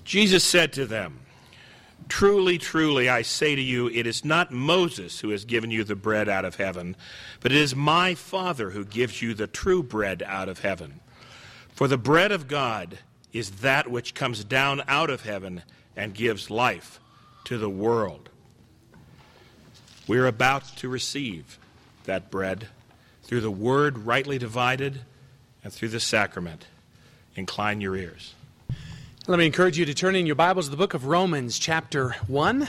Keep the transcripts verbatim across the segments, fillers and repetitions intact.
Jesus said to them, "Truly, truly, I say to you, it is not Moses who has given you the bread out of heaven, but it is my Father who gives you the true bread out of heaven. For the bread of God is that which comes down out of heaven and gives life to the world." We are about to receive that bread through the word rightly divided and through the sacrament. Incline your ears. Let me encourage you to turn in your Bibles to the book of Romans, chapter one.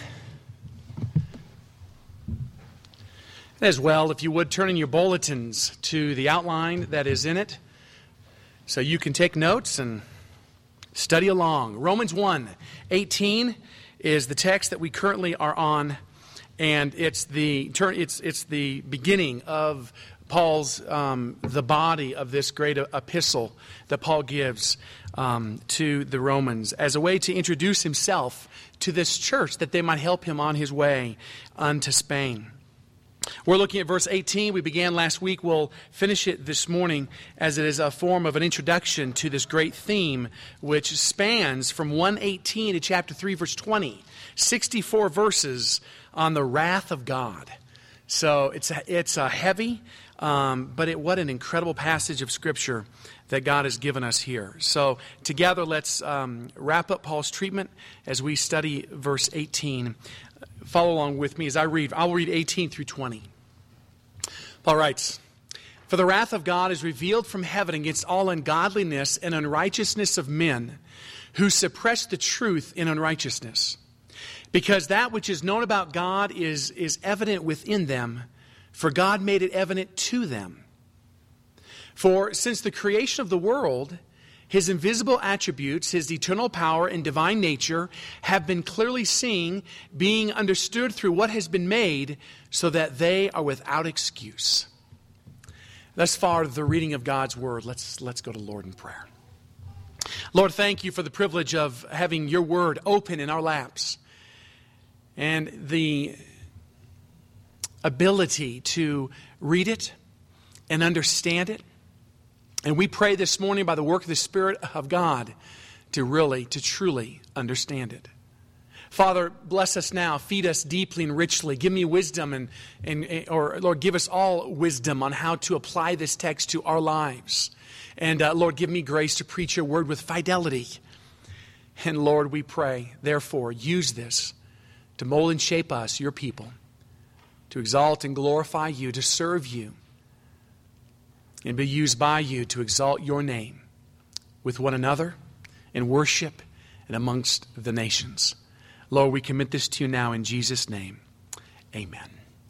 As well, if you would, turn in your bulletins to the outline that is in it so you can take notes and study along. Romans one eighteen is the text that we currently are on, and it's the it's it's the beginning of Paul's, um, the body of this great epistle that Paul gives um, to the Romans as a way to introduce himself to this church that they might help him on his way unto Spain. We're looking at verse eighteen. We began last week. We'll finish it this morning as it is a form of an introduction to this great theme which spans from one eighteen to chapter three, verse twenty. sixty-four verses on the wrath of God. So it's a, it's a heavy, um, but it, what an incredible passage of Scripture that God has given us here. So together, let's um, wrap up Paul's treatment as we study verse eighteen. Follow along with me as I read. I'll read eighteen through twenty. Paul writes, "For the wrath of God is revealed from heaven against all ungodliness and unrighteousness of men who suppress the truth in unrighteousness. Because that which is known about God is, is evident within them, for God made it evident to them. For since the creation of the world, His invisible attributes, His eternal power and divine nature, have been clearly seen, being understood through what has been made, so that they are without excuse." Thus far, the reading of God's Word. Let's, let's go to the Lord in prayer. Lord, thank you for the privilege of having your Word open in our laps, and the ability to read it and understand it. And we pray this morning by the work of the Spirit of God to really, to truly understand it. Father, bless us now. Feed us deeply and richly. Give me wisdom, and, and or Lord, give us all wisdom on how to apply this text to our lives. And uh, Lord, give me grace to preach your word with fidelity. And Lord, we pray, therefore, use this to mold and shape us, your people, to exalt and glorify you, to serve you, and be used by you to exalt your name with one another in worship and amongst the nations. Lord, we commit this to you now in Jesus' name. Amen.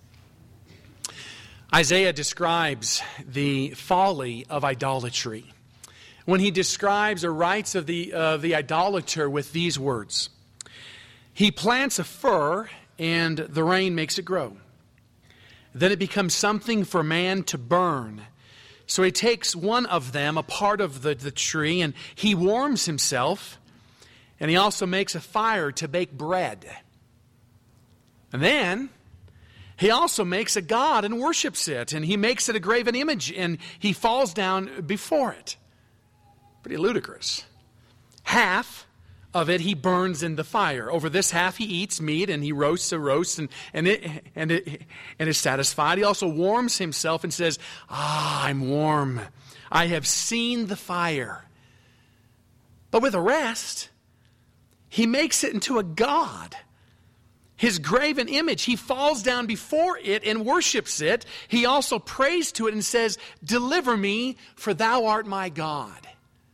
Isaiah describes the folly of idolatry when he describes or writes of the, uh, the idolater with these words. "He plants a fir, and the rain makes it grow. Then it becomes something for man to burn. So he takes one of them, a part of the, the tree, and he warms himself, and he also makes a fire to bake bread. And then he also makes a god and worships it, and he makes it a graven image, and he falls down before it." Pretty ludicrous. Half of it he burns in the fire. Over this half he eats meat, and he roasts a roast, and, and, it, and, it, and is satisfied. He also warms himself and says, "Ah, I'm warm. I have seen the fire." But with the rest, he makes it into a god, his graven image. He falls down before it and worships it. He also prays to it and says, "Deliver me, for thou art my God."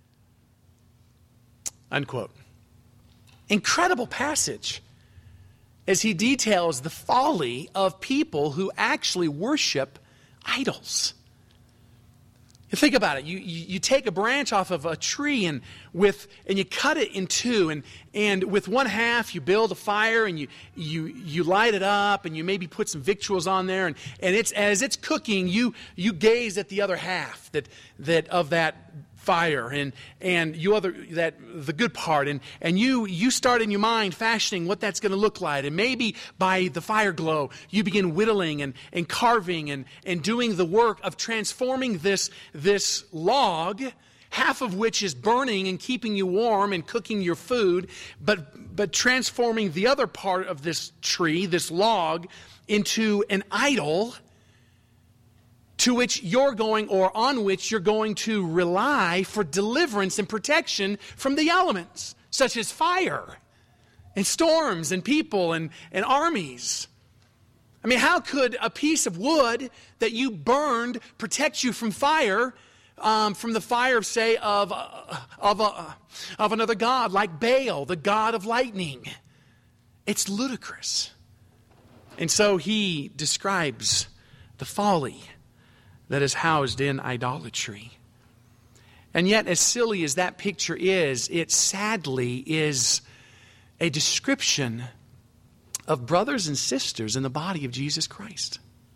Unquote. Incredible passage as he details the folly of people who actually worship idols. You think about it. You, you you take a branch off of a tree and with and you cut it in two, and and with one half you build a fire and you you you light it up, and you maybe put some victuals on there, and, and it's as it's cooking you you gaze at the other half that that of that fire, and and you other that the good part, and and you you start in your mind fashioning what that's going to look like, and maybe by the fire glow you begin whittling and and carving and and doing the work of transforming this this log half of which is burning and keeping you warm and cooking your food, but, but transforming the other part of this tree, this log, into an idol to which you're going, or on which you're going to rely for deliverance and protection from the elements, such as fire and storms and people and, and armies. I mean, how could a piece of wood that you burned protect you from fire, um, from the fire, say, of, uh, of, uh, of another god like Baal, the god of lightning? It's ludicrous. And so he describes the folly that is housed in idolatry. And yet, as silly as that picture is, it sadly is a description of brothers and sisters in the body of Jesus Christ.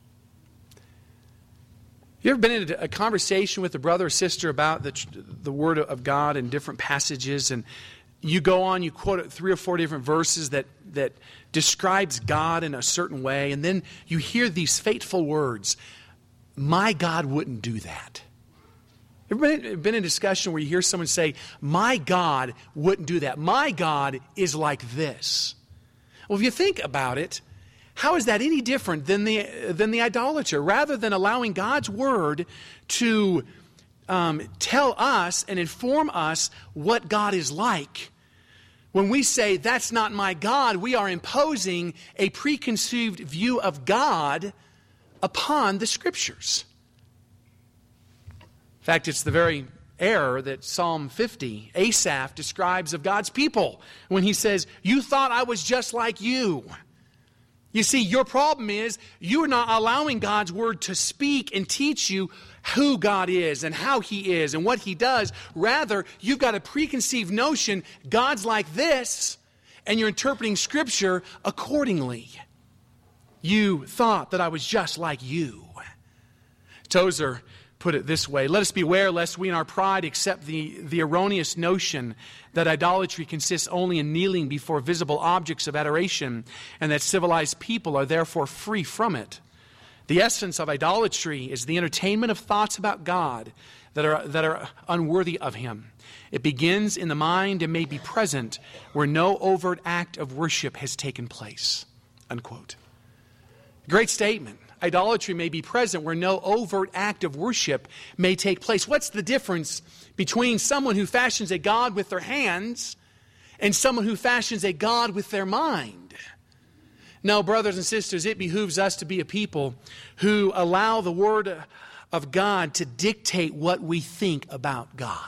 You ever been in a conversation with a brother or sister about the, the Word of God in different passages, and you go on, you quote three or four different verses that, that describes God in a certain way, and then you hear these fateful words, "My God wouldn't do that." Ever been, been in a discussion where you hear someone say, "My God wouldn't do that. My God is like this"? Well, if you think about it, how is that any different than the, than the idolater? Rather than allowing God's Word to um, tell us and inform us what God is like, when we say, "That's not my God," we are imposing a preconceived view of God upon the Scriptures. In fact, it's the very error that Psalm fifty, Asaph, describes of God's people when he says, "You thought I was just like you." You see, your problem is you're not allowing God's Word to speak and teach you who God is and how He is and what He does. Rather, you've got a preconceived notion, God's like this, and you're interpreting Scripture accordingly. "You thought that I was just like you." Tozer put it this way: "Let us beware lest we in our pride accept the, the erroneous notion that idolatry consists only in kneeling before visible objects of adoration, and that civilized people are therefore free from it. The essence of idolatry is the entertainment of thoughts about God that are, that are unworthy of Him. It begins in the mind and may be present where no overt act of worship has taken place." Unquote. Great statement. Idolatry may be present where no overt act of worship may take place. What's the difference between someone who fashions a god with their hands and someone who fashions a god with their mind? No, brothers and sisters, it behooves us to be a people who allow the Word of God to dictate what we think about God.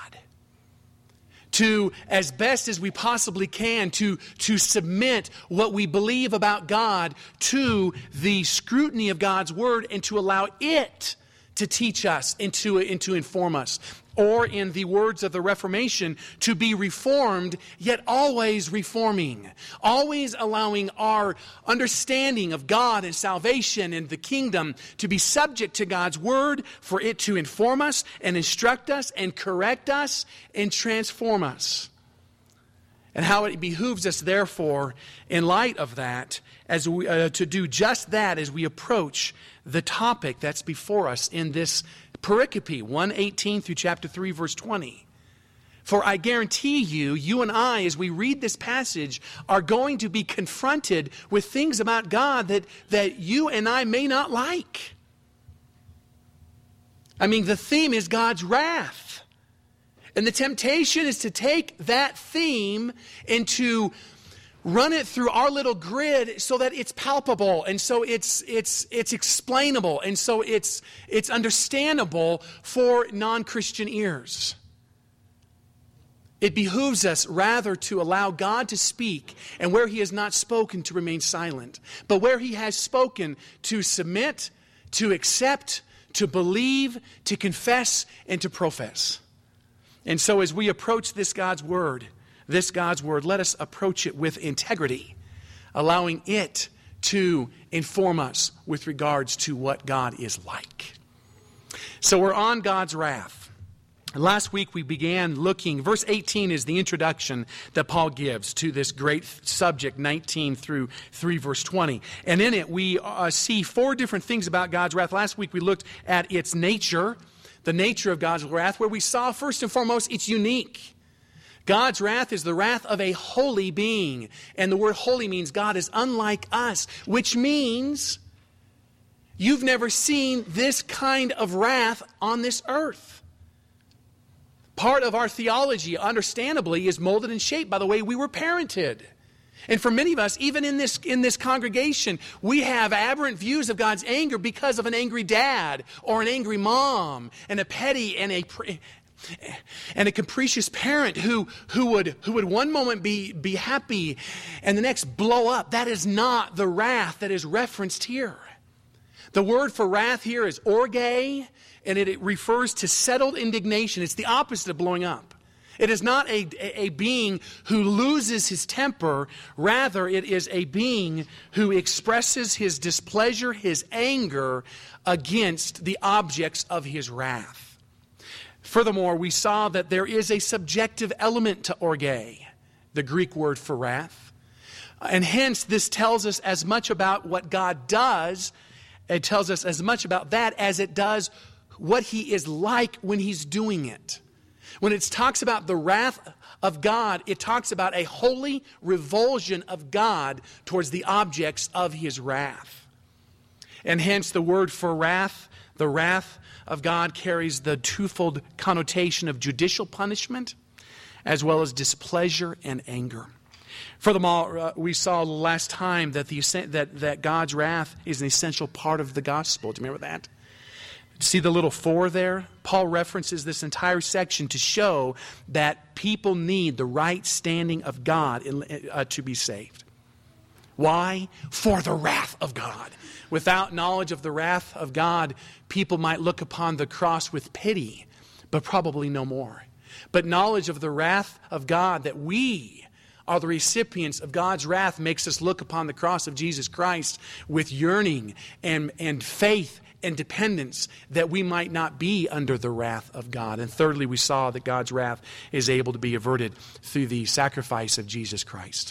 To, as best as we possibly can, to, to submit what we believe about God to the scrutiny of God's Word and to allow it to teach us and to, and to inform us. Or, in the words of the Reformation, to be reformed, yet always reforming. Always allowing our understanding of God and salvation and the kingdom to be subject to God's Word, for it to inform us and instruct us and correct us and transform us. And how it behooves us, therefore, in light of that, as we, uh, to do just that as we approach the topic that's before us in this pericope, one eighteen through chapter three, verse twenty. For I guarantee you, you and I, as we read this passage, are going to be confronted with things about God that, that you and I may not like. I mean, the theme is God's wrath. And the temptation is to take that theme and to run it through our little grid so that it's palpable and so it's it's it's explainable and so it's it's understandable for non-Christian ears. It behooves us rather to allow God to speak, and where He has not spoken, to remain silent. But where He has spoken, to submit, to accept, to believe, to confess, and to profess. And so as we approach this God's Word, this God's Word, let us approach it with integrity, allowing it to inform us with regards to what God is like. So we're on God's wrath. And last week we began looking, verse eighteen is the introduction that Paul gives to this great subject, nineteen through three, verse twenty. And in it we uh, see four different things about God's wrath. Last week we looked at its nature, the nature of God's wrath, where we saw, first and foremost, it's unique. God's wrath is the wrath of a holy being. And the word holy means God is unlike us, which means you've never seen this kind of wrath on this earth. Part of our theology, understandably, is molded and shaped by the way we were parented. And for many of us, even in this, in this congregation, we have aberrant views of God's anger because of an angry dad or an angry mom and a petty and a... and a capricious parent who, who, would, who would one moment be, be happy and the next blow up. That is not the wrath that is referenced here. The word for wrath here is orge, and it, it refers to settled indignation. It's the opposite of blowing up. It is not a, a, a being who loses his temper. Rather, it is a being who expresses his displeasure, his anger against the objects of his wrath. Furthermore, we saw that there is a subjective element to orge, the Greek word for wrath. And hence, this tells us as much about what God does, it tells us as much about that as it does what he is like when he's doing it. When it talks about the wrath of God, it talks about a holy revulsion of God towards the objects of his wrath. And hence, the word for wrath, the wrath of God, carries the twofold connotation of judicial punishment as well as displeasure and anger. Furthermore, uh, we saw last time that, the, that, that God's wrath is an essential part of the gospel. Do you remember that? See the little four there? Paul references this entire section to show that people need the right standing of God in, uh, to be saved. Why? For the wrath of God. Without knowledge of the wrath of God, people might look upon the cross with pity, but probably no more. But knowledge of the wrath of God, that we are the recipients of God's wrath, makes us look upon the cross of Jesus Christ with yearning and, and faith and dependence, that we might not be under the wrath of God. And thirdly, we saw that God's wrath is able to be averted through the sacrifice of Jesus Christ.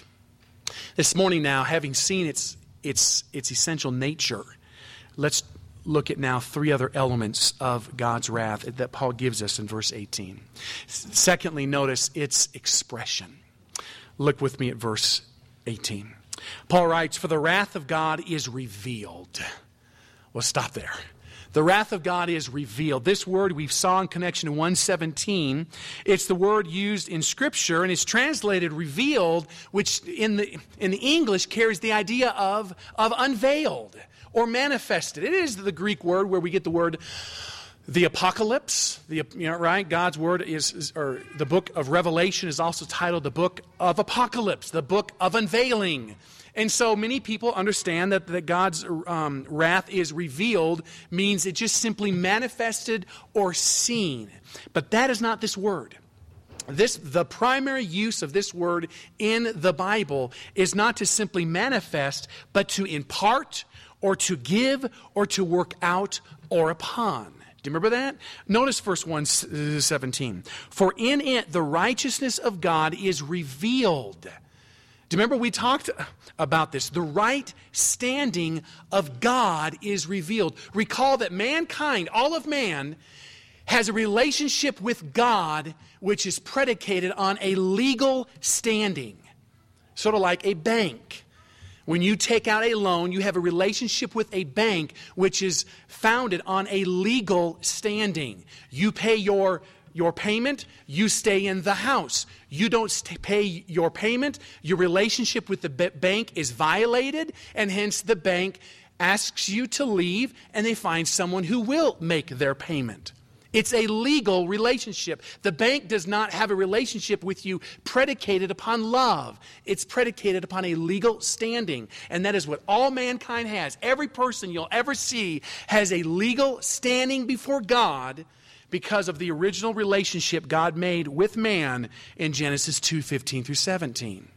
This morning now, having seen its, its, its essential nature, let's look at now three other elements of God's wrath that Paul gives us in verse eighteen. Secondly, notice its expression. Look with me at verse eighteen. Paul writes, "For the wrath of God is revealed." Well, stop there. The wrath of God is revealed. This word we saw in connection to one seventeen. It's the word used in Scripture, and it's translated revealed, which in the in the English carries the idea of, of unveiled or manifested. It is the Greek word where we get the word the apocalypse. The, you know, right? God's word is, is, or the book of Revelation is also titled the book of apocalypse, the book of unveiling. And so many people understand that, that God's um, wrath is revealed means it just simply manifested or seen. But that is not this word. This, the primary use of this word in the Bible is not to simply manifest, but to impart or to give or to work out or upon. Do you remember that? Notice verse one seventeen. "For in it the righteousness of God is revealed." Do you remember we talked about this? The right standing of God is revealed. Recall that mankind, all of man, has a relationship with God which is predicated on a legal standing. Sort of like a bank. When you take out a loan, you have a relationship with a bank which is founded on a legal standing. You pay your Your payment, you stay in the house. You don't st- pay your payment, your relationship with the b- bank is violated, and hence the bank asks you to leave, and they find someone who will make their payment. It's a legal relationship. The bank does not have a relationship with you predicated upon love. It's predicated upon a legal standing, and that is what all mankind has. Every person you'll ever see has a legal standing before God, because of the original relationship God made with man in Genesis two fifteen through seventeen.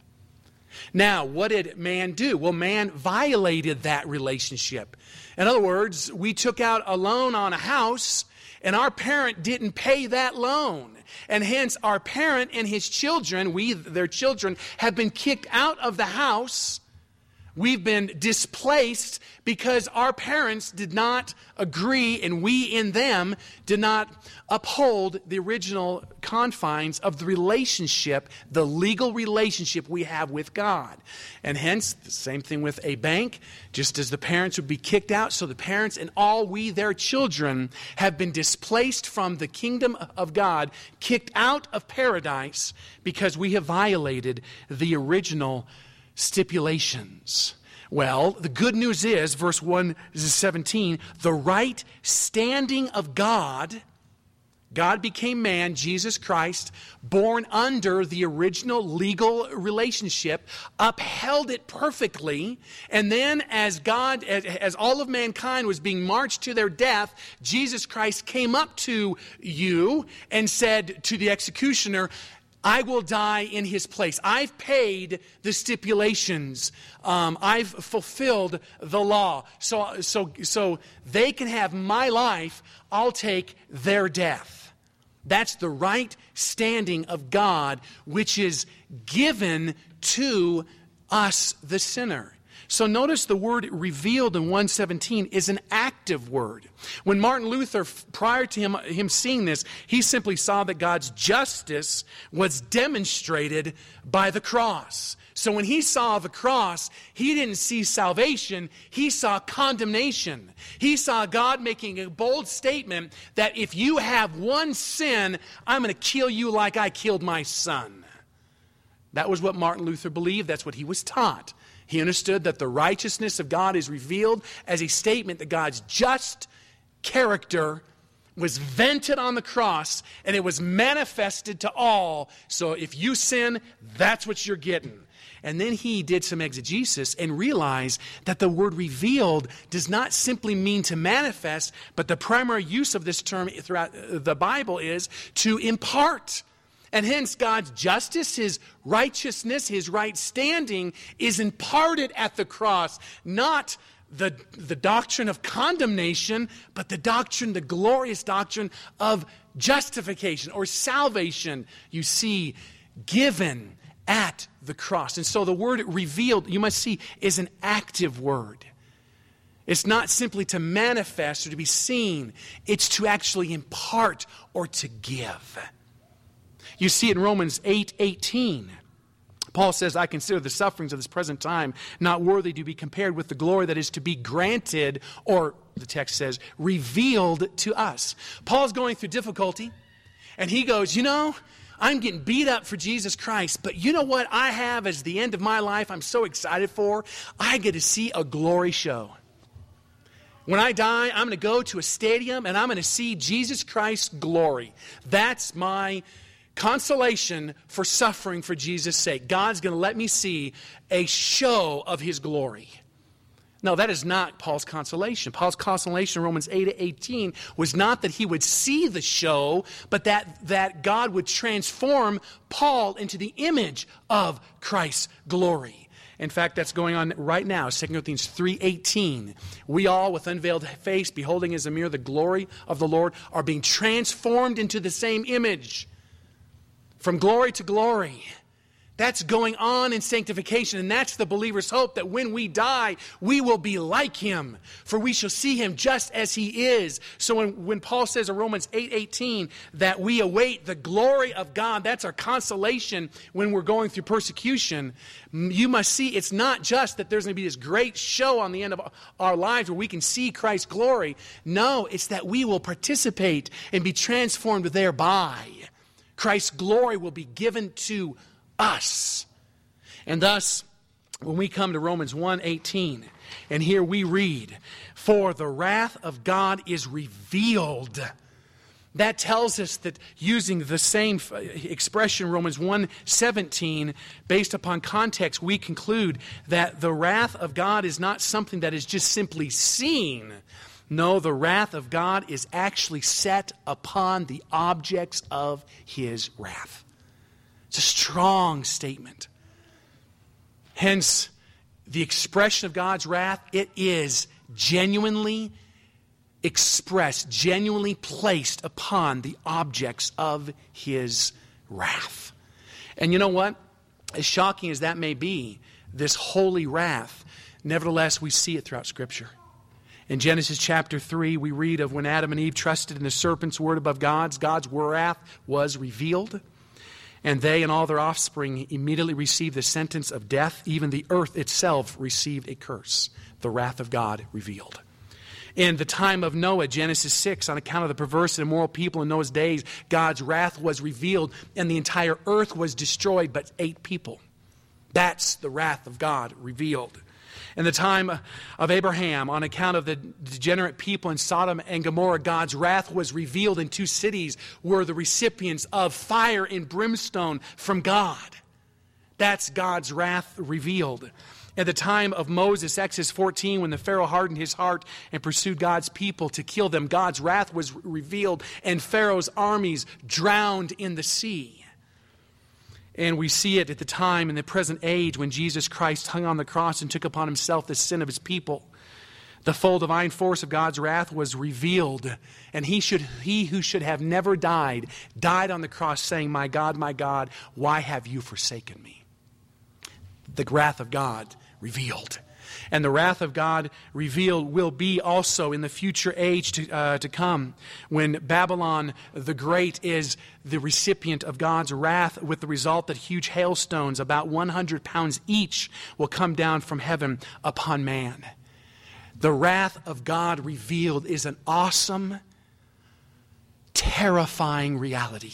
Now, what did man do? Well, man violated that relationship. In other words, we took out a loan on a house, and our parent didn't pay that loan. And hence, our parent and his children, we, their children, have been kicked out of the house We've been displaced because our parents did not agree, and we in them did not uphold the original confines of the relationship, the legal relationship we have with God. And hence, the same thing with a bank. Just as the parents would be kicked out, so the parents and all we, their children, have been displaced from the kingdom of God, kicked out of paradise because we have violated the original stipulations. Well, the good news is, verse one seventeen, the right standing of God, God became man, Jesus Christ, born under the original legal relationship, upheld it perfectly, and then as God, as, as all of mankind was being marched to their death, Jesus Christ came up to you and said to the executioner, I will die in his place. I've paid the stipulations. Um, I've fulfilled the law. So, so, so they can have my life. I'll take their death. That's the right standing of God, which is given to us, the sinner. So notice the word revealed in one seventeen is an active word. When Martin Luther, prior to him, him seeing this, he simply saw that God's justice was demonstrated by the cross. So when he saw the cross, he didn't see salvation, he saw condemnation. He saw God making a bold statement that if you have one sin, I'm going to kill you like I killed my son. That was what Martin Luther believed. That's what he was taught. He understood that the righteousness of God is revealed as a statement that God's just character was vented on the cross and it was manifested to all. So if you sin, that's what you're getting. And then he did some exegesis and realized that the word revealed does not simply mean to manifest, but the primary use of this term throughout the Bible is to impart. And hence God's justice, his righteousness, his right standing is imparted at the cross. Not the, the doctrine of condemnation, but the doctrine, the glorious doctrine of justification or salvation, you see, given at the cross. And so the word revealed, you must see, is an active word. It's not simply to manifest or to be seen. It's to actually impart or to give. You see it in Romans eight eighteen. Paul says, I consider the sufferings of this present time not worthy to be compared with the glory that is to be granted, or the text says, revealed to us. Paul's going through difficulty, and he goes, you know, I'm getting beat up for Jesus Christ, but you know what I have as the end of my life I'm so excited for? I get to see a glory show. When I die, I'm going to go to a stadium, and I'm going to see Jesus Christ's glory. That's my consolation for suffering for Jesus' sake. God's going to let me see a show of his glory. No, that is not Paul's consolation. Paul's consolation in Romans eight eighteen was not that he would see the show, but that, that God would transform Paul into the image of Christ's glory. In fact, that's going on right now. Second Corinthians three eighteen. We all, with unveiled face, beholding as a mirror the glory of the Lord, are being transformed into the same image. From glory to glory. That's going on in sanctification, and that's the believer's hope, that when we die, we will be like him, for we shall see him just as he is. So when, when Paul says in Romans eight eighteen that we await the glory of God, that's our consolation when we're going through persecution. You must see it's not just that there's going to be this great show on the end of our lives where we can see Christ's glory. No, it's that we will participate and be transformed thereby. Christ's glory will be given to us. And thus, when we come to Romans one eighteen, and here we read, for the wrath of God is revealed. That tells us that using the same expression, Romans one seventeen, based upon context, we conclude that the wrath of God is not something that is just simply seen. No, the wrath of God is actually set upon the objects of his wrath. It's a strong statement. Hence, the expression of God's wrath, it is genuinely expressed, genuinely placed upon the objects of his wrath. And you know what? As shocking as that may be, this holy wrath. Nevertheless, we see it throughout Scripture. In Genesis chapter three, we read of when Adam and Eve trusted in the serpent's word above God's, God's wrath was revealed. And they and all their offspring immediately received the sentence of death. Even the earth itself received a curse, the wrath of God revealed. In the time of Noah, Genesis six, on account of the perverse and immoral people in Noah's days, God's wrath was revealed and the entire earth was destroyed but eight people. That's the wrath of God revealed. In the time of Abraham, on account of the degenerate people in Sodom and Gomorrah, God's wrath was revealed, and two cities were the recipients of fire and brimstone from God. That's God's wrath revealed. At the time of Moses, Exodus fourteen, when the Pharaoh hardened his heart and pursued God's people to kill them, God's wrath was revealed, and Pharaoh's armies drowned in the sea. And we see it at the time in the present age when Jesus Christ hung on the cross and took upon himself the sin of his people. The full divine force of God's wrath was revealed. And he should, he who should have never died, died on the cross saying, "My God, my God, why have you forsaken me?" The wrath of God revealed. And the wrath of God revealed will be also in the future age to, uh, to come, when Babylon the Great is the recipient of God's wrath, with the result that huge hailstones, about one hundred pounds each, will come down from heaven upon man. The wrath of God revealed is an awesome, terrifying reality.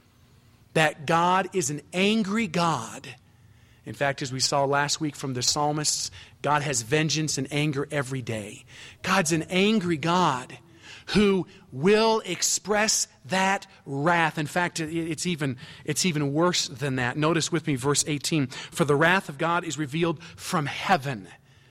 That God is an angry God. In fact, as we saw last week from the psalmists, God has vengeance and anger every day. God's an angry God who will express that wrath. In fact, it's even, it's even worse than that. Notice with me verse eighteen. For the wrath of God is revealed from heaven.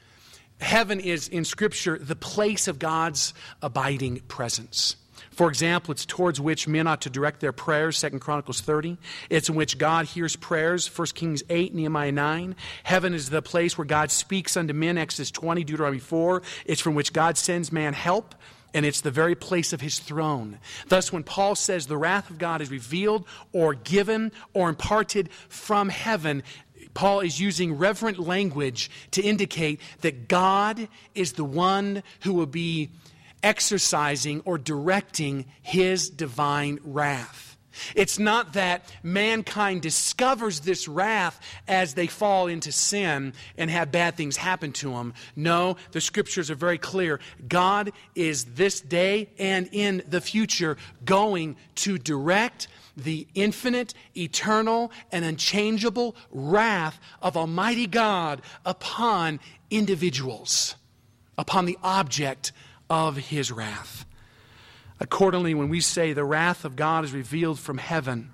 Heaven is, in Scripture, the place of God's abiding presence. For example, it's towards which men ought to direct their prayers, Second Chronicles thirty. It's in which God hears prayers, First Kings eight, Nehemiah nine. Heaven is the place where God speaks unto men, Exodus twenty, Deuteronomy four. It's from which God sends man help, and it's the very place of his throne. Thus, when Paul says the wrath of God is revealed or given or imparted from heaven, Paul is using reverent language to indicate that God is the one who will be exercising or directing his divine wrath. It's not that mankind discovers this wrath as they fall into sin and have bad things happen to them. No, the Scriptures are very clear. God is this day and in the future going to direct the infinite, eternal, and unchangeable wrath of Almighty God upon individuals, upon the object of his wrath. Accordingly, when we say the wrath of God is revealed from heaven,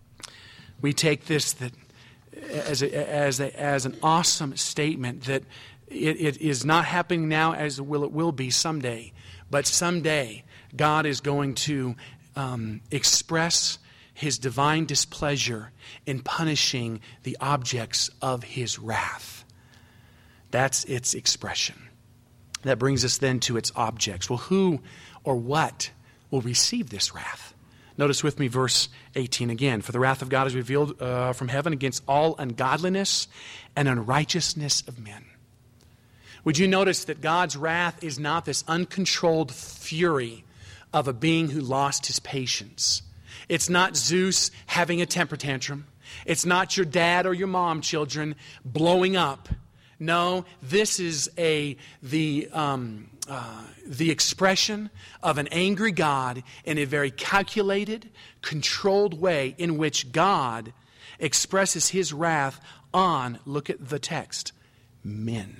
we take this that as a, as a, as an awesome statement that it, it is not happening now as will it will be someday, but someday God is going to um, express his divine displeasure in punishing the objects of his wrath. That's its expression. That brings us then to its objects. Well, who or what will receive this wrath? Notice with me verse eighteen again. For the wrath of God is revealed uh, from heaven against all ungodliness and unrighteousness of men. Would you notice that God's wrath is not this uncontrolled fury of a being who lost his patience? It's not Zeus having a temper tantrum. It's not your dad or your mom, children, blowing up. No, this is a the um, uh, the expression of an angry God in a very calculated, controlled way in which God expresses his wrath on, look at the text, men.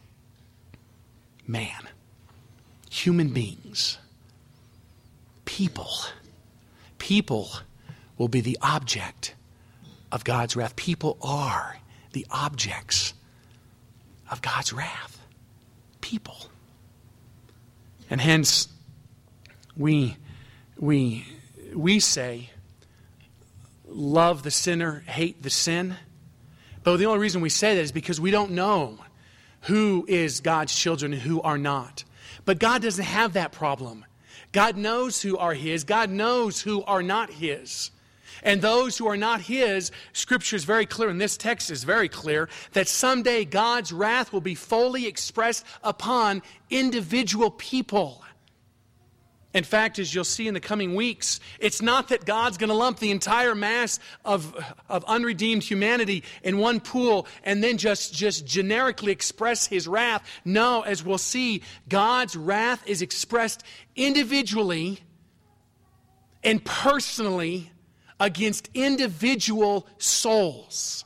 Man. Human beings. People. People will be the object of God's wrath. People are the objects of God's wrath. People. And hence, we, we, we say, love the sinner, hate the sin. But the only reason we say that is because we don't know who is God's children and who are not. But God doesn't have that problem. God knows who are his. God knows who are not his. And those who are not his, Scripture is very clear, and this text is very clear, that someday God's wrath will be fully expressed upon individual people. In fact, as you'll see in the coming weeks, it's not that God's going to lump the entire mass of, of unredeemed humanity in one pool and then just, just generically express his wrath. No, as we'll see, God's wrath is expressed individually and personally against individual souls.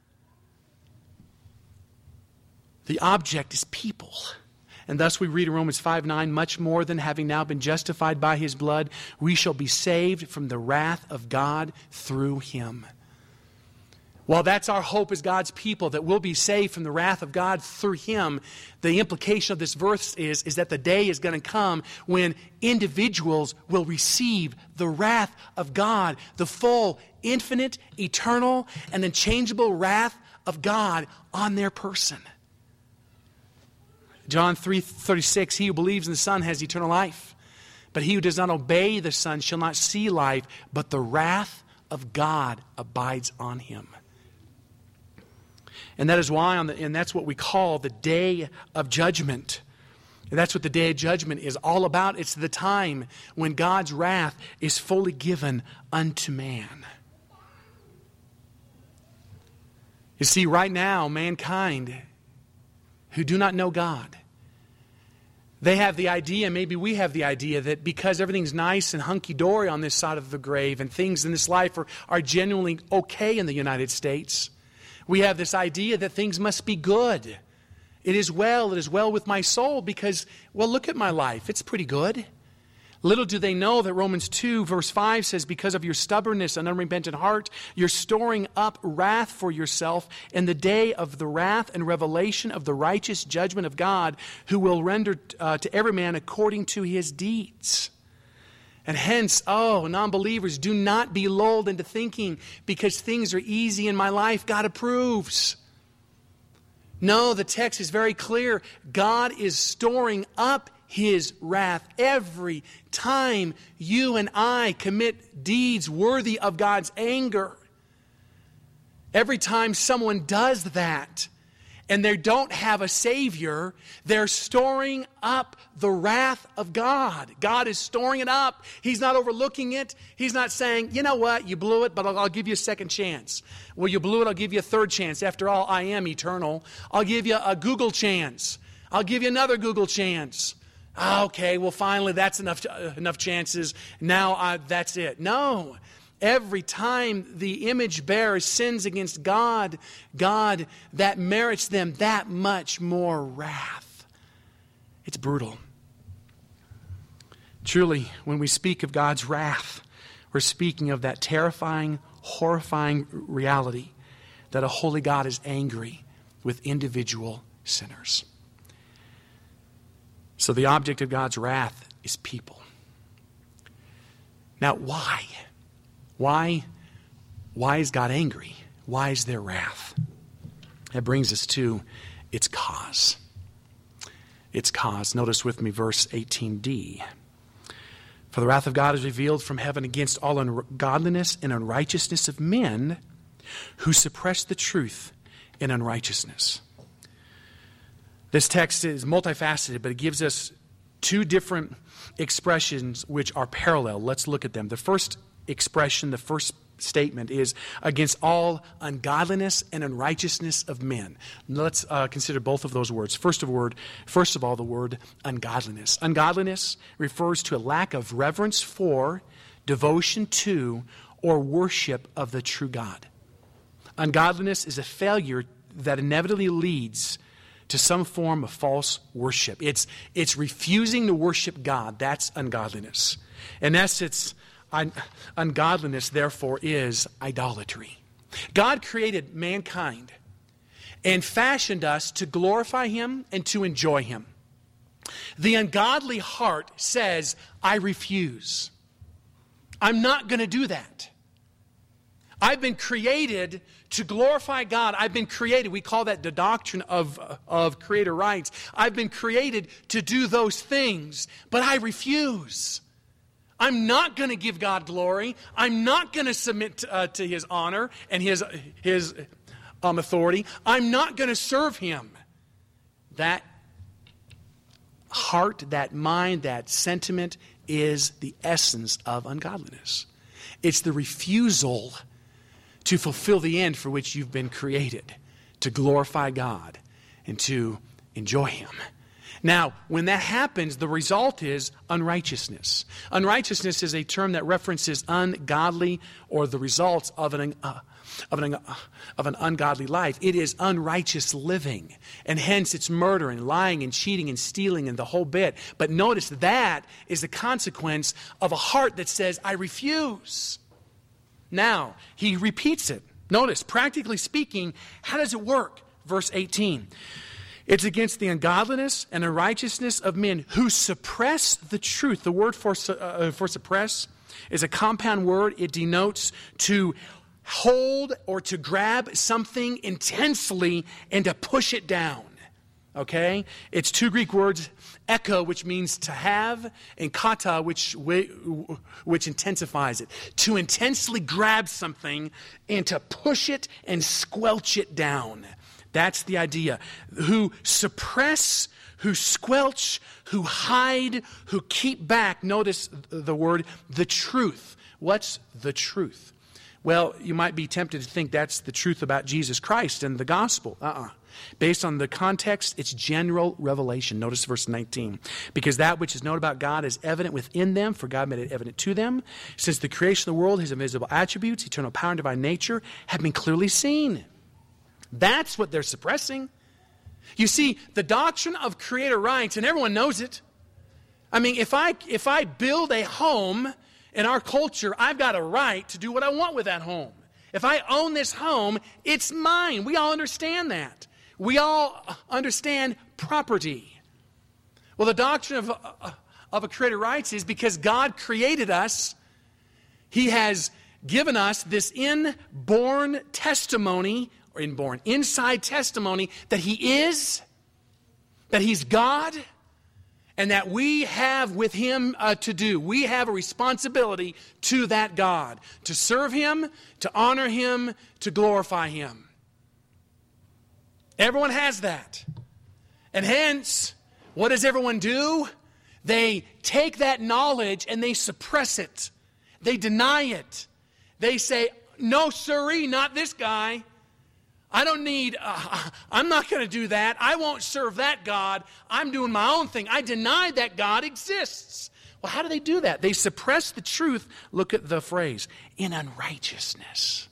The object is people. And thus we read in Romans five nine, much more than having now been justified by his blood, we shall be saved from the wrath of God through him. While that's our hope as God's people, that we'll be saved from the wrath of God through him, the implication of this verse is, is that the day is going to come when individuals will receive the wrath of God, the full, infinite, eternal, and unchangeable wrath of God on their person. John three thirty-six, he who believes in the Son has eternal life. But he who does not obey the Son shall not see life, but the wrath of God abides on him. And that is why, on the, and that's what we call the day of judgment. And that's what the day of judgment is all about. It's the time when God's wrath is fully given unto man. You see, right now, mankind who do not know God, they have the idea, maybe we have the idea, that because everything's nice and hunky-dory on this side of the grave and things in this life are, are genuinely okay in the United States, we have this idea that things must be good. It is well, it is well with my soul because, well, look at my life. It's pretty good. Little do they know that Romans two verse five says, because of your stubbornness and unrepentant heart, you're storing up wrath for yourself in the day of the wrath and revelation of the righteous judgment of God, who will render uh, to every man according to his deeds. And hence, oh, non-believers, do not be lulled into thinking because things are easy in my life, God approves. No, the text is very clear. God is storing up his wrath every time you and I commit deeds worthy of God's anger. Every time someone does that and they don't have a Savior, they're storing up the wrath of God. God is storing it up. He's not overlooking it. He's not saying, you know what, you blew it, but I'll, I'll give you a second chance. Well, you blew it, I'll give you a third chance. After all, I am eternal. I'll give you a Google chance. I'll give you another Google chance. Okay, well, finally, that's enough uh, enough chances. Now uh, that's it. No. Every time the image bearer sins against God, God, that merits them that much more wrath. It's brutal. Truly, when we speak of God's wrath, we're speaking of that terrifying, horrifying reality that a holy God is angry with individual sinners. So the object of God's wrath is people. Now, why? Why, why is God angry? Why is there wrath? That brings us to its cause. Its cause. Notice with me verse eighteen d. For the wrath of God is revealed from heaven against all ungodliness and unrighteousness of men who suppress the truth in unrighteousness. This text is multifaceted, but it gives us two different expressions which are parallel. Let's look at them. The first expression, the first statement is against all ungodliness and unrighteousness of men. Let's uh, consider both of those words. First of word, first of all, the word ungodliness. Ungodliness refers to a lack of reverence for, devotion to, or worship of the true God. Ungodliness is a failure that inevitably leads to some form of false worship. It's, it's refusing to worship God. That's ungodliness. In essence, un- ungodliness, therefore, is idolatry. God created mankind and fashioned us to glorify Him and to enjoy Him. The ungodly heart says, I refuse. I'm not going to do that. I've been created to glorify God. I've been created, we call that the doctrine of, of creator rights. I've been created to do those things, but I refuse. I'm not going to give God glory. I'm not going to submit to, uh, to his honor and his, his um, authority. I'm not going to serve him. That heart, that mind, that sentiment is the essence of ungodliness. It's the refusal to fulfill the end for which you've been created, to glorify God and to enjoy him. Now, when that happens, the result is unrighteousness. Unrighteousness is a term that references ungodly or the results of an, uh, of an, uh, of an ungodly life. It is unrighteous living, and hence it's murder and lying and cheating and stealing and the whole bit. But notice that is the consequence of a heart that says, I refuse. Now, he repeats it. Notice, practically speaking, how does it work? Verse eighteen. It's against the ungodliness and unrighteousness of men who suppress the truth. The word for, uh, for suppress is a compound word. It denotes to hold or to grab something intensely and to push it down. Okay? It's two Greek words, echo, which means to have, and kata, which, which intensifies it. To intensely grab something and to push it and squelch it down. That's the idea. Who suppress, who squelch, who hide, who keep back. Notice the word, the truth. What's the truth? Well, you might be tempted to think that's the truth about Jesus Christ and the gospel. Uh-uh. Based on the context, it's general revelation. Notice verse nineteen. Because that which is known about God is evident within them, for God made it evident to them. Since the creation of the world, his invisible attributes, eternal power and divine nature, have been clearly seen. That's what they're suppressing. You see, the doctrine of creator rights, and everyone knows it. I mean, if I if I build a home in our culture, I've got a right to do what I want with that home. If I own this home, it's mine. We all understand that. We all understand property. Well, the doctrine of, uh, of a creator rights is because God created us, he has given us this inborn testimony or inborn, inside testimony that he is, that he's God, and that we have with him uh, to do. We have a responsibility to that God, to serve him, to honor him, to glorify him. Everyone has that. And hence, what does everyone do? They take that knowledge and they suppress it. They deny it. They say, no sirree, not this guy. I don't need, uh, I'm not going to do that. I won't serve that God. I'm doing my own thing. I deny that God exists. Well, how do they do that? They suppress the truth. Look at the phrase, in unrighteousness.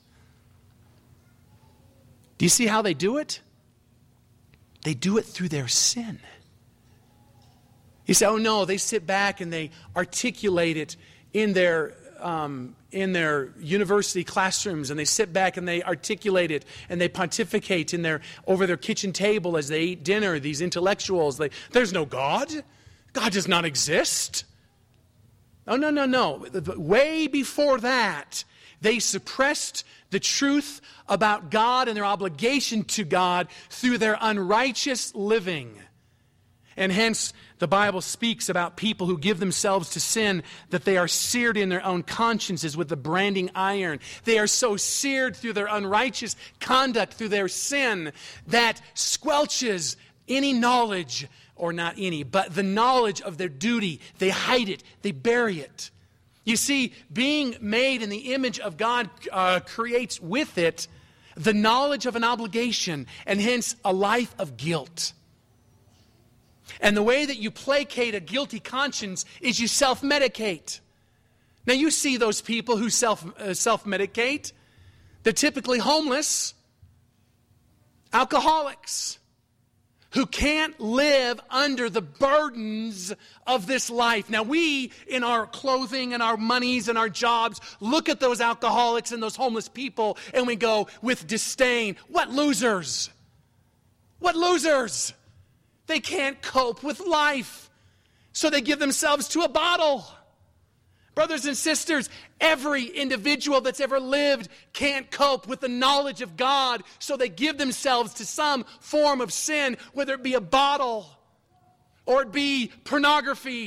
Do you see how they do it? They do it through their sin. You say, oh no, they sit back and they articulate it in their Um, in their university classrooms, and they sit back and they articulate it and they pontificate in their over their kitchen table as they eat dinner. These intellectuals, they, there's no God. God does not exist. Oh, no, no, no. Way before that, they suppressed the truth about God and their obligation to God through their unrighteous living. And hence, the Bible speaks about people who give themselves to sin, that they are seared in their own consciences with the branding iron. They are so seared through their unrighteous conduct, through their sin, that squelches any knowledge, or not any, but the knowledge of their duty. They hide it. They bury it. You see, being made in the image of God uh, creates with it the knowledge of an obligation, and hence a life of guilt. And the way that you placate a guilty conscience is you self-medicate. Now you see those people who self, uh, self-medicate. They're typically homeless, alcoholics, who can't live under the burdens of this life. Now we, in our clothing and our monies and our jobs, look at those alcoholics and those homeless people and we go with disdain, what losers? What losers? They can't cope with life, so they give themselves to a bottle. Brothers and sisters, every individual that's ever lived can't cope with the knowledge of God, so they give themselves to some form of sin, whether it be a bottle, or it be pornography,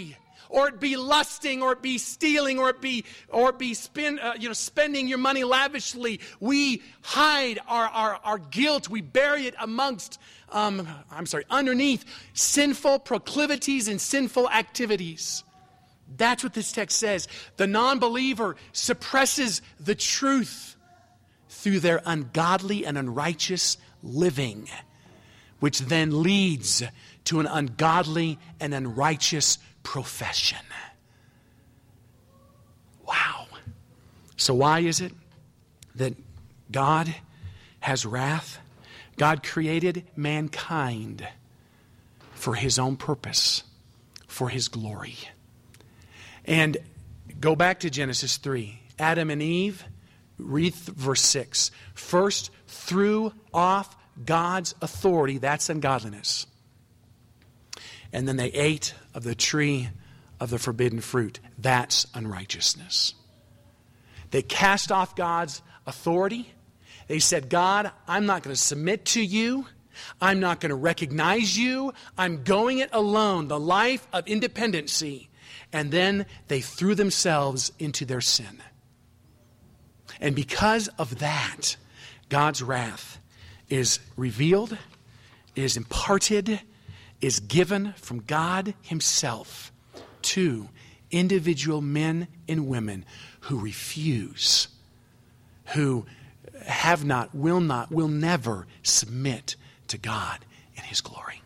or it be lusting, or it be stealing, or it be or it be spend, uh, you know, spending your money lavishly. We hide our, our, our guilt. We bury it amongst, um, I'm sorry, underneath sinful proclivities and sinful activities. That's what this text says. The non-believer suppresses the truth through their ungodly and unrighteous living, which then leads to an ungodly and unrighteous profession. Wow. So why is it that God has wrath? God created mankind for his own purpose, for his glory. And go back to Genesis three. Adam and Eve, read verse six. First threw off God's authority, that's ungodliness. And then they ate of the tree of the forbidden fruit. That's unrighteousness. They cast off God's authority. They said, God, I'm not going to submit to you. I'm not going to recognize you. I'm going it alone, the life of independency. And then they threw themselves into their sin. And because of that, God's wrath is revealed, is imparted, is given from God himself to individual men and women who refuse, who have not, will not, will never submit to God in his glory.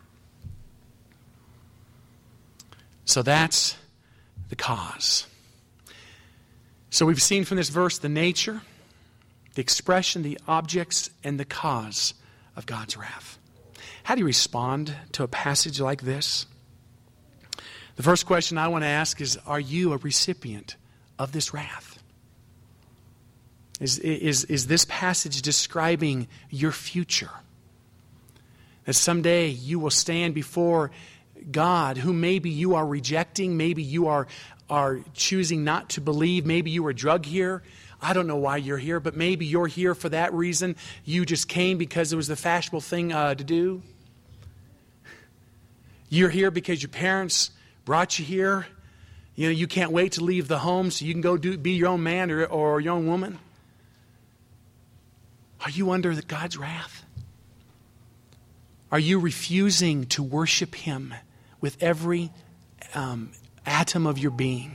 So that's the cause. So we've seen from this verse the nature, the expression, the objects, and the cause of God's wrath. How do you respond to a passage like this? The first question I want to ask is, are you a recipient of this wrath? Is, is, is this passage describing your future? That someday you will stand before God, who maybe you are rejecting, maybe you are, are choosing not to believe, maybe you were drug here. I don't know why you're here, but maybe you're here for that reason. You just came because it was the fashionable thing uh, to do. You're here because your parents brought you here. You know, you can't wait to leave the home so you can go do, be your own man or, or your own woman. Are you under the God's wrath? Are you refusing to worship him with every um, atom of your being?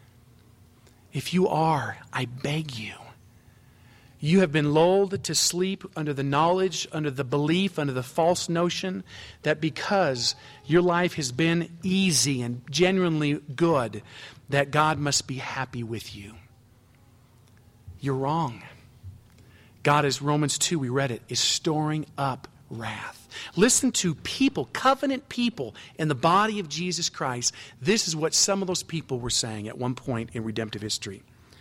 If you are, I beg you, you have been lulled to sleep under the knowledge, under the belief, under the false notion that because your life has been easy and genuinely good, that God must be happy with you. You're wrong. God, as Romans two, we read it, is storing up wrath. Listen to people, covenant people in the body of Jesus Christ. This is what some of those people were saying at one point in redemptive history.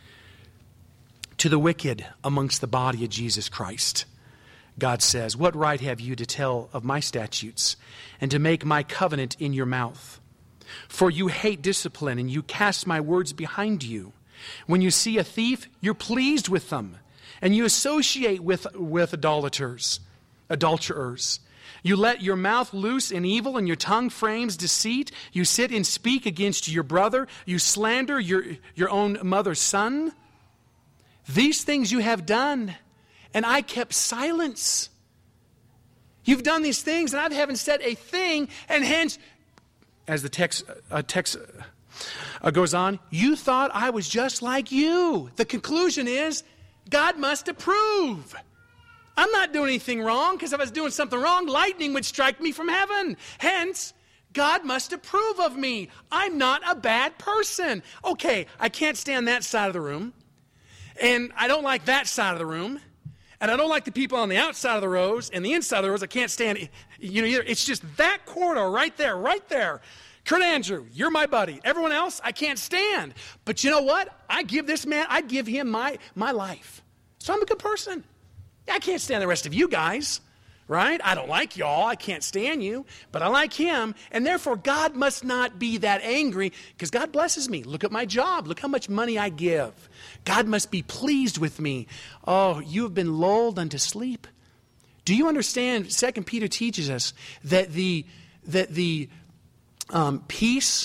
To the wicked amongst the body of Jesus Christ, God says, what right have you to tell of my statutes and to make my covenant in your mouth? For you hate discipline and you cast my words behind you. When you see a thief, you're pleased with them, and you associate with, with idolaters, adulterers. You let your mouth loose in evil and your tongue frames deceit. You sit and speak against your brother. You slander your, your own mother's son. These things you have done, and I kept silence. You've done these things, and I haven't said a thing, and hence, as the text, uh, text uh, goes on, you thought I was just like you. The conclusion is, God must approve. I'm not doing anything wrong, because if I was doing something wrong, lightning would strike me from heaven. Hence, God must approve of me. I'm not a bad person. Okay, I can't stand that side of the room. And I don't like that side of the room. And I don't like the people on the outside of the rows and the inside of the rows. I can't stand, you know, either. It's just that corridor right there, right there. Kurt Andrew, you're my buddy. Everyone else, I can't stand. But you know what? I give this man, I give him my, my life. So I'm a good person. I can't stand the rest of you guys, right? I don't like y'all. I can't stand you, but I like him. And therefore, God must not be that angry because God blesses me. Look at my job. Look how much money I give. God must be pleased with me. Oh, you have been lulled unto sleep. Do you understand? Second Peter teaches us that the, that the um, peace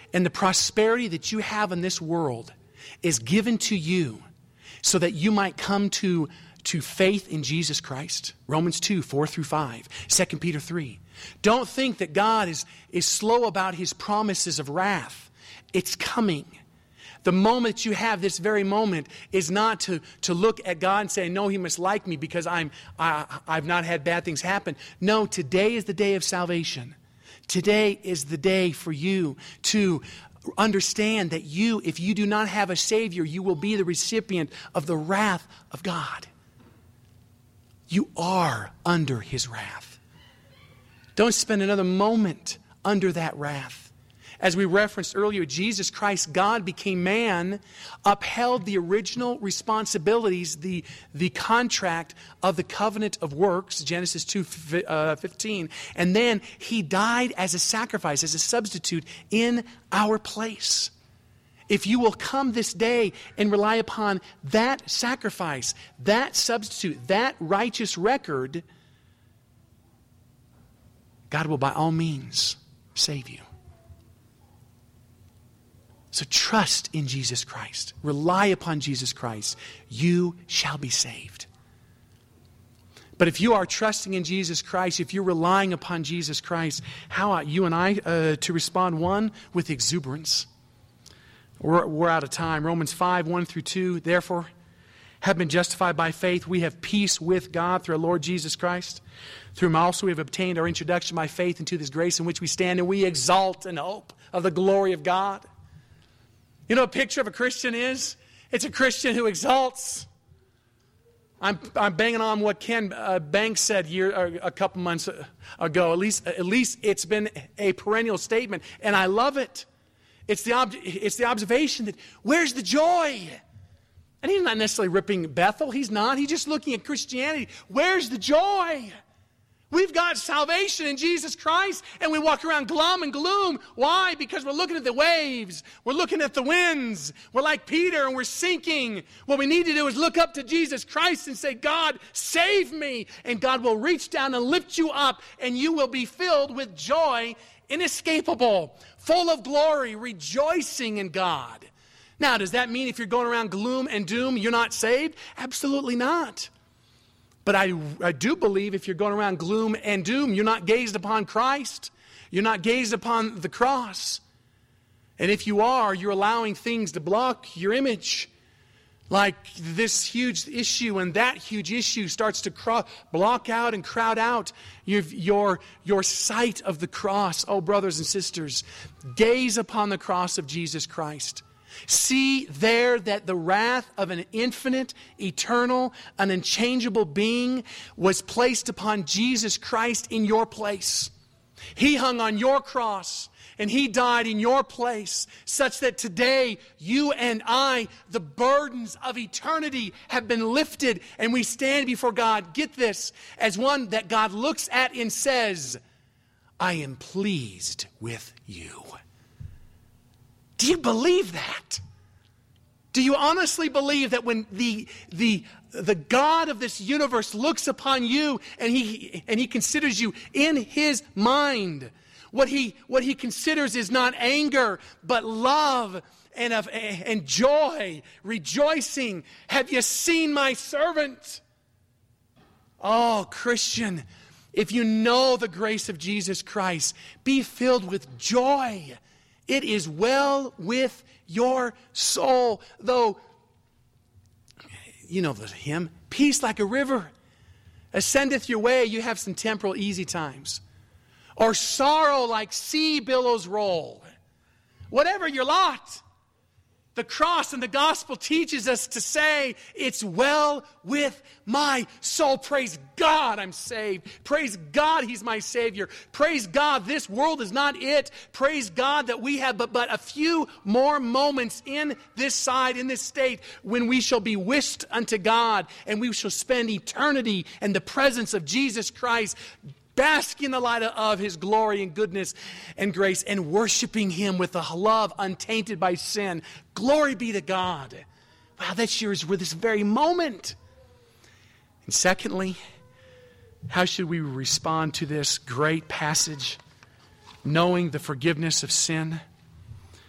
and the prosperity that you have in this world is given to you so that you might come to, to faith in Jesus Christ. Romans two, four through five. Second Peter three. Don't think that God is, is slow about his promises of wrath. It's coming. The moment you have, this very moment, is not to, to look at God and say, no, he must like me because I'm, I, I've not had bad things happen. No, today is the day of salvation. Today is the day for you to understand that you, if you do not have a Savior, you will be the recipient of the wrath of God. You are under his wrath. Don't spend another moment under that wrath. As we referenced earlier, Jesus Christ, God became man, upheld the original responsibilities, the, the contract of the covenant of works, Genesis two fifteen, and then he died as a sacrifice, as a substitute in our place. If you will come this day and rely upon that sacrifice, that substitute, that righteous record, God will by all means save you. So trust in Jesus Christ. Rely upon Jesus Christ. You shall be saved. But if you are trusting in Jesus Christ, if you're relying upon Jesus Christ, how ought you and I uh, to respond? One, with exuberance. We're, we're out of time. Romans five, one through two. Therefore, have been justified by faith, we have peace with God through our Lord Jesus Christ. Through him also we have obtained our introduction by faith into this grace in which we stand, and we exalt in hope of the glory of God. You know what a picture of a Christian is? It's a Christian who exalts. I'm, I'm banging on what Ken uh, Banks said year, uh, a couple months ago. At least, at least it's been a perennial statement, and I love it. It's the, ob- it's the observation that, where's the joy? And he's not necessarily ripping Bethel. He's not. He's just looking at Christianity. Where's the joy? We've got salvation in Jesus Christ, and we walk around glum and gloom. Why? Because we're looking at the waves. We're looking at the winds. We're like Peter, and we're sinking. What we need to do is look up to Jesus Christ and say, God, save me. And God will reach down and lift you up, and you will be filled with joy inescapable, full of glory, rejoicing in God. Now, does that mean if you're going around gloom and doom, you're not saved? Absolutely not. But I, I do believe if you're going around gloom and doom, you're not gazed upon Christ. You're not gazed upon the cross. And if you are, you're allowing things to block your image. Like this huge issue and that huge issue starts to cro- block out and crowd out your, your, your sight of the cross. Oh, brothers and sisters, gaze upon the cross of Jesus Christ. See there that the wrath of an infinite, eternal, an unchangeable being was placed upon Jesus Christ in your place. He hung on your cross and he died in your place, such that today you and I, the burdens of eternity have been lifted, and we stand before God, get this, as one that God looks at and says, I am pleased with you. Do you believe that? Do you honestly believe that when the, the, the God of this universe looks upon you and he, and he considers you in his mind, what he, what he considers is not anger, but love and, of, and joy, rejoicing? Have you seen my servant? Oh, Christian, if you know the grace of Jesus Christ, be filled with joy. It is well with your soul. Though, you know the hymn, peace like a river ascendeth your way. You have some temporal easy times. Or sorrow like sea billows roll. Whatever your lot, the cross and the gospel teaches us to say, it's well with my soul. Praise God, I'm saved. Praise God, he's my Savior. Praise God, this world is not it. Praise God that we have but, but a few more moments in this side, in this state, when we shall be whisked unto God, and we shall spend eternity in the presence of Jesus Christ, basking in the light of his glory and goodness and grace, and worshiping him with a love untainted by sin. Glory be to God. Wow, that's yours with this very moment. And secondly, how should we respond to this great passage, knowing the forgiveness of sin?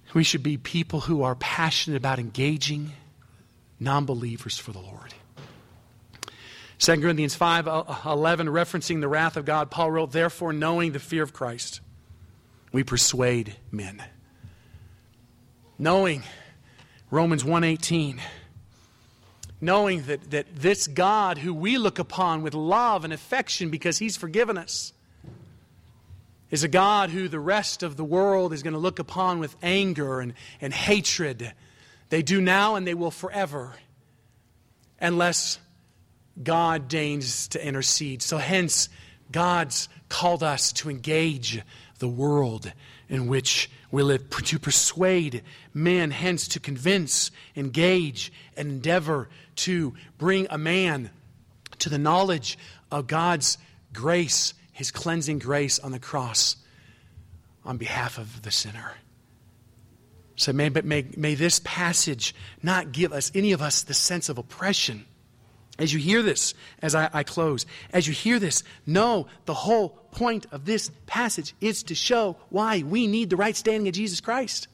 We should be people who are passionate about engaging non-believers for the Lord. Second Corinthians five eleven, referencing the wrath of God, Paul wrote, "Therefore, knowing the fear of Christ, we persuade men." Knowing, Romans one eighteen, knowing that, that this God who we look upon with love and affection because He's forgiven us is a God who the rest of the world is going to look upon with anger and, and hatred. They do now and they will forever, unless God deigns to intercede. So hence, God's called us to engage the world in which we live, to persuade men, hence to convince, engage, and endeavor to bring a man to the knowledge of God's grace, His cleansing grace on the cross on behalf of the sinner. So may, but may, may this passage not give us, any of us, the sense of oppression. As you hear this, as I, I close, as you hear this, know the whole point of this passage is to show why we need the right standing of Jesus Christ.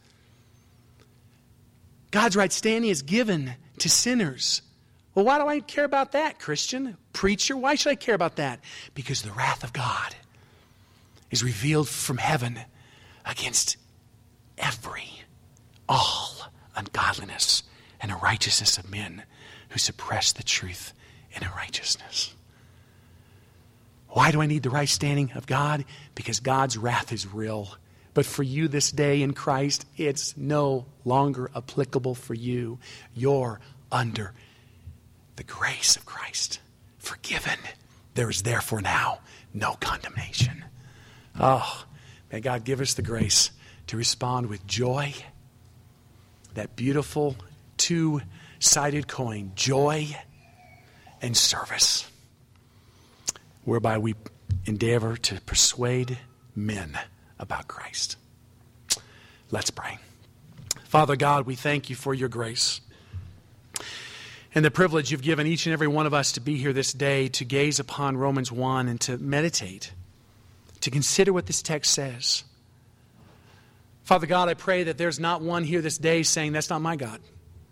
God's right standing is given to sinners. Well, why do I care about that, Christian? Preacher, why should I care about that? Because the wrath of God is revealed from heaven against every, all ungodliness and unrighteousness of men who suppress the truth in unrighteousness. Why do I need the right standing of God? Because God's wrath is real. But for you this day in Christ, it's no longer applicable for you. You're under the grace of Christ, forgiven. There is therefore now no condemnation. Oh, may God give us the grace to respond with joy. That beautiful two-sided coin, joy and service, whereby we endeavor to persuade men about Christ. Let's pray. Father God, we thank you for your grace and the privilege you've given each and every one of us to be here this day to gaze upon Romans one and to meditate, to consider what this text says. Father God, I pray that there's not one here this day saying, that's not my God.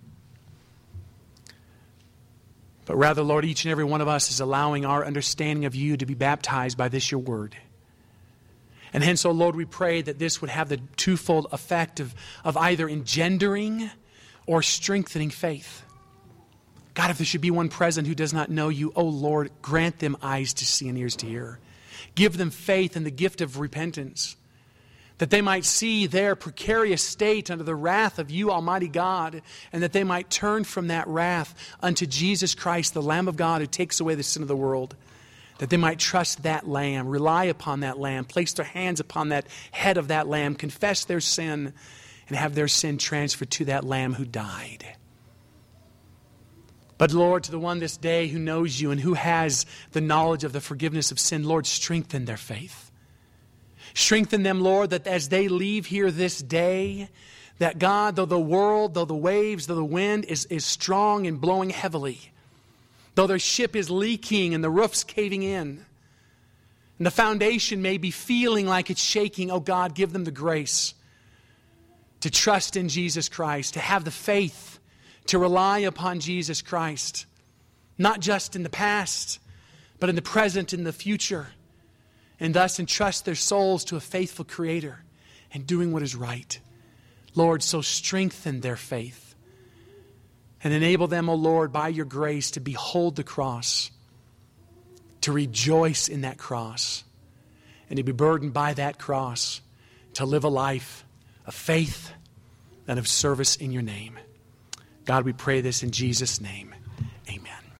But rather, Lord, each and every one of us is allowing our understanding of you to be baptized by this your word. And hence, oh Lord, we pray that this would have the twofold effect of, of either engendering or strengthening faith. God, if there should be one present who does not know you, oh Lord, grant them eyes to see and ears to hear. Give them faith and the gift of repentance, that they might see their precarious state under the wrath of you, Almighty God, and that they might turn from that wrath unto Jesus Christ, the Lamb of God who takes away the sin of the world, that they might trust that Lamb, rely upon that Lamb, place their hands upon that head of that Lamb, confess their sin, and have their sin transferred to that Lamb who died. But Lord, to the one this day who knows you and who has the knowledge of the forgiveness of sin, Lord, strengthen their faith. Strengthen them, Lord, that as they leave here this day, that God, though the world, though the waves, though the wind is, is strong and blowing heavily, though their ship is leaking and the roof's caving in, and the foundation may be feeling like it's shaking, oh God, give them the grace to trust in Jesus Christ, to have the faith to rely upon Jesus Christ, not just in the past, but in the present and the future, and thus entrust their souls to a faithful Creator and doing what is right. Lord, so strengthen their faith and enable them, O Lord, by your grace to behold the cross, to rejoice in that cross, and to be burdened by that cross, to live a life of faith and of service in your name. God, we pray this in Jesus' name.